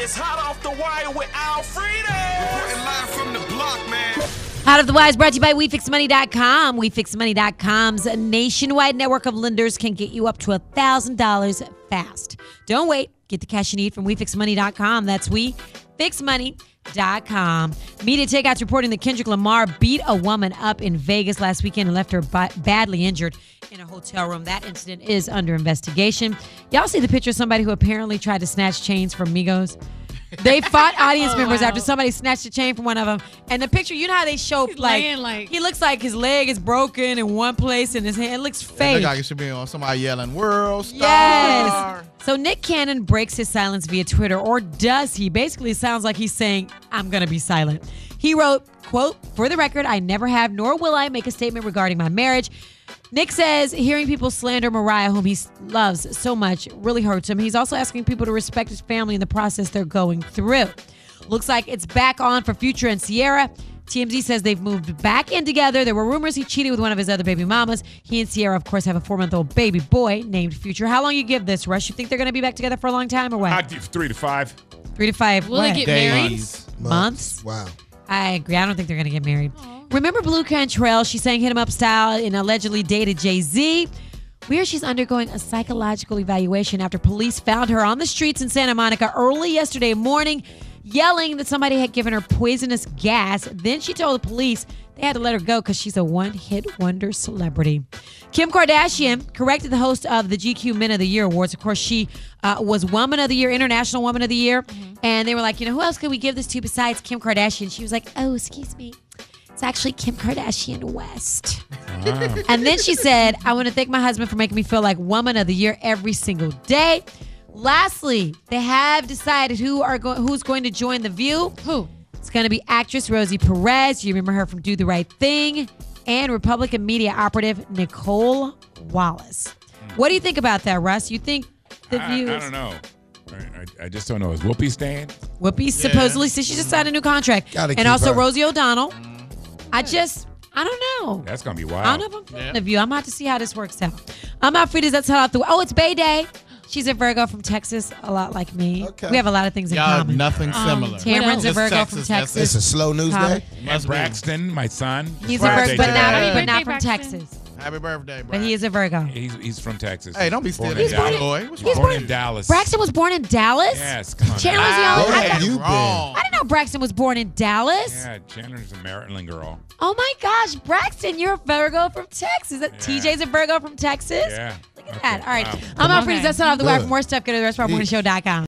It's hot off the wire with Alfredo. Reporting live from the block, man. Out of the Wise brought to you by WeFixMoney.com. WeFixMoney.com's nationwide network of lenders can get you up to $1,000 fast. Don't wait. Get the cash you need from WeFixMoney.com. That's WeFixMoney.com. Media Takeout's reporting that Kendrick Lamar beat a woman up in Vegas last weekend and left her badly injured in a hotel room. That incident is under investigation. Y'all see the picture of somebody who apparently tried to snatch chains from Migos? They fought audience members after somebody snatched a chain from one of them. And the picture, you know how they show, he looks like his leg is broken in one place and his hand looks fake. It looks like it should be on somebody yelling, "World Star." Yes. So Nick Cannon breaks his silence via Twitter, or does he? Basically, it sounds like he's saying, I'm going to be silent. He wrote, quote, "For the record, I never have nor will I make a statement regarding my marriage." Nick says hearing people slander Mariah, whom he loves so much, really hurts him. He's also asking people to respect his family in the process they're going through. Looks like it's back on for Future and Ciara. TMZ says they've moved back in together. There were rumors he cheated with one of his other baby mamas. He and Ciara, of course, have a 4-month-old baby boy named Future. How long you give this, Rush? You think they're going to be back together for a long time or what? I'd give 3 to 5. 3 to 5. Will they get married? Months? Wow. I agree. I don't think they're going to get married. Remember Blue Cantrell? She sang Hit 'Em Up style and allegedly dated Jay-Z. We hear she's undergoing a psychological evaluation after police found her on the streets in Santa Monica early yesterday morning, yelling that somebody had given her poisonous gas. Then she told the police they had to let her go because she's a one-hit wonder celebrity. Kim Kardashian corrected the host of the GQ Men of the Year Awards. Of course, she was Woman of the Year, International Woman of the Year. And they were like, who else could we give this to besides Kim Kardashian? She was like, oh, excuse me. It's actually Kim Kardashian West. And then she said, I want to thank my husband for making me feel like Woman of the Year every single day. Lastly, they have decided who's going to join The View. Who? It's going to be actress Rosie Perez. You remember her from Do the Right Thing. And Republican media operative Nicole Wallace. What do you think about that, Russ? You think The View? I don't know. I just don't know. Is Whoopi staying? Whoopi supposedly says she just signed a new contract. And also Rosie O'Donnell. I don't know. That's going to be wild. I don't know if I'm feeling The View. I'm about to see how this works out. I'm Alfreda's. That's how it's Bay Day. She's a Virgo from Texas, a lot like me. Okay. We have a lot of things in common. Nothing similar. Cameron's a Virgo from Texas. It's a slow news day. And Braxton, my son. He's a Virgo, but not from Texas. Happy birthday, bro. But he is a Virgo. He's from Texas. Hey, don't be still He's born in Dallas. Braxton was born in Dallas? Yes, come on. Chandler's Where have you been? I didn't know Braxton was born in Dallas. Yeah, Chandler's a Maryland girl. Oh my gosh, Braxton, you're a Virgo from Texas. TJ's a Virgo from Texas? Yeah. Look at that. All right. I'm Alfreda's. That's all of the way. For more stuff, go to the restaurantmorningshow.com.